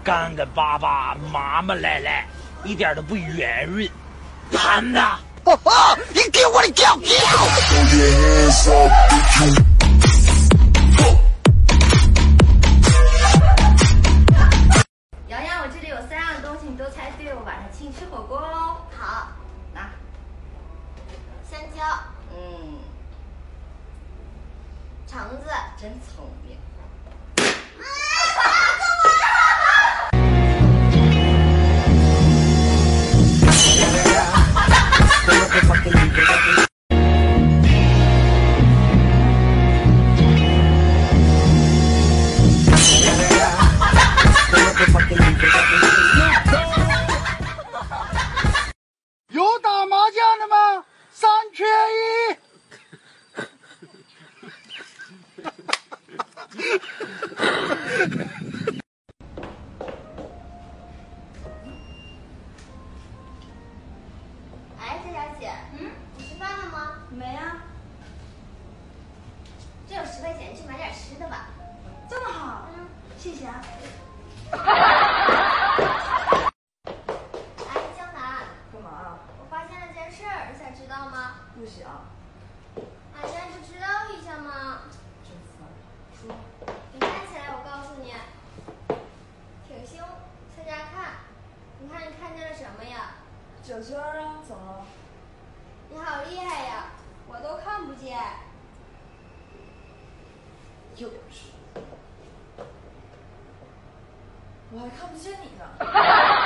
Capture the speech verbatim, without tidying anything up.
干干巴巴、麻麻赖赖，一点都不圆润。盘呐！ 哦哦，你给我的叫叫！ 洋洋，我这里有三样东西，你都猜对，我晚上请你吃火锅喽。 好， 拿香蕉， 嗯， 橙子， 真聪明。 有打麻将的吗？三缺一。 哎，蔡小姐，嗯，你吃饭了吗？ 没啊， 这有十块钱，去买点吃的吧。 这么好， 嗯， 谢谢啊。 哎，江南， 干嘛？ 我发现了件事儿，你想知道吗？ 不行， 俺现在不知道一下吗？ 真烦。说。 你站起来，我告诉你。挺胸，侧着看。你看你看见了什么呀？ 脚尖儿啊，怎么了？ 你好厉害呀，我都看不见。 幼稚。我还看不见你呢。